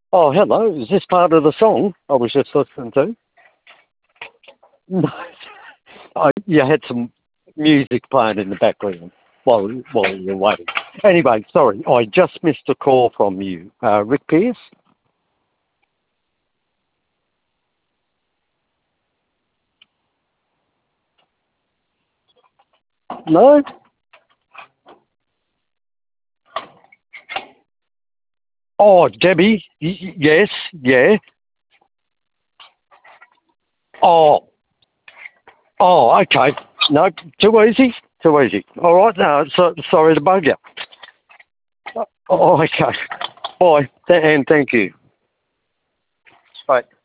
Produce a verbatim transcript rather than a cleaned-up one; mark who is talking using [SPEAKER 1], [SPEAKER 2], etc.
[SPEAKER 1] Oh, hello. Is this part of the song I was just listening to? No. Oh, you had some music playing in the background while, while you were waiting. Anyway, sorry, I just missed a call from you. Uh, Rick Pierce? No? Oh, Debbie? Y- y- yes, yeah. Oh, oh, okay. No, too easy? Too easy. All right, no, so, sorry to bug you. Oh, okay. Bye, and thank you. Bye.